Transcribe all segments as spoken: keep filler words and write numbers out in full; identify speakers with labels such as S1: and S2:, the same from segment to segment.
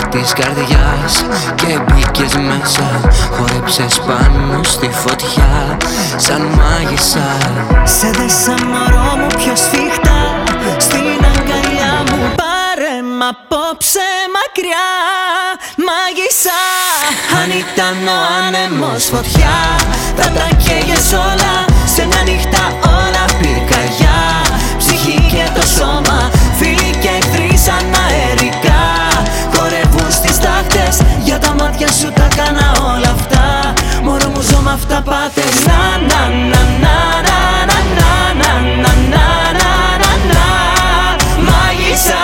S1: της καρδιάς και μπήκες μέσα. Χόρεψες πάνω στη φωτιά σαν μάγισσα.
S2: Σε δέσα μωρό μου πιο σφιχτά στην αγκαλιά μου. Πάρε μ' απόψε μακριά, μάγισσα. Αν ήταν ο άνεμος φωτιά θα τα καίγες όλα. Σε μια νύχτα όλα πυρκαγιά. Ψυχή και το σώμα, φίλοι και εχθροί σαν αερικά. Χορεύουν στις τάχτες, για τα μάτια σου τα κάνα όλα αυτά. Μωρό μου ζω μ' αυτά πάτες. Να να να να να να να να να να να να. Μάγισσα.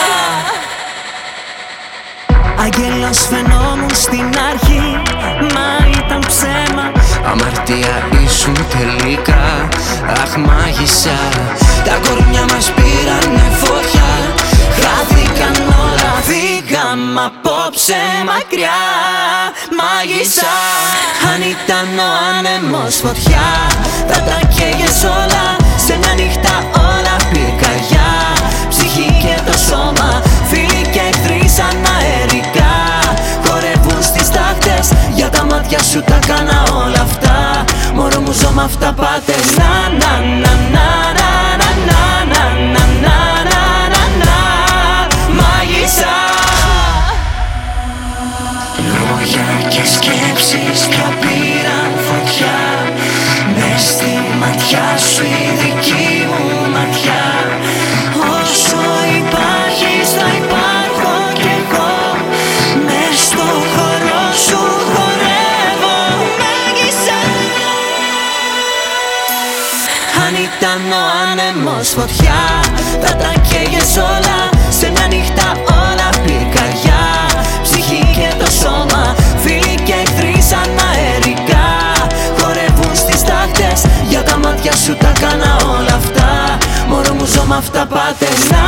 S2: Αγγέλος φαινόμουν στην αρχή, μα ήταν ψέμα.
S1: Αμαρτία ήσουν τελικά, αχ μάγισσα. Τα κορμιά μας πήρανε φωτιά,
S2: χάθηκαν όλα, φύγαμε απόψε μακριά, μάγισσα. Αν ήταν ο άνεμος φωτιά θα τα καίγες όλα. Σε μια νύχτα όλα πυρκαγιά. Ψυχή και το σώμα, φίλοι και εχθροί σαν αερικά. Χορεύουν στις τάχτες, για τα μάτια σου τα κάνα όλα αυτά. Μωρό μου ζω μ' αυτά πάτες. Να να να να να να να να να να να να. Μάγισσα.
S1: λόγια και σκέψεις τα πήραν φωτιά. Μες στη ματιά σου η δική μου ματιά.
S2: Όσο υπάρχεις θα υπάρχω κι εγώ. Μες στο χώρο σου χορεύω, μάγισσα. Αν ήταν ο άνεμος φωτιά θα τα καίγες όλα. Σε μια νύχτα όλα πυρκαγιά. Ψυχή και το σώμα, φίλοι και εχθροί σαν αερικά. Χορεύουν στις τάχτες, για τα μάτια σου τα κάνα όλα αυτά. Μωρό μου ζω μ' αυτά πάτες.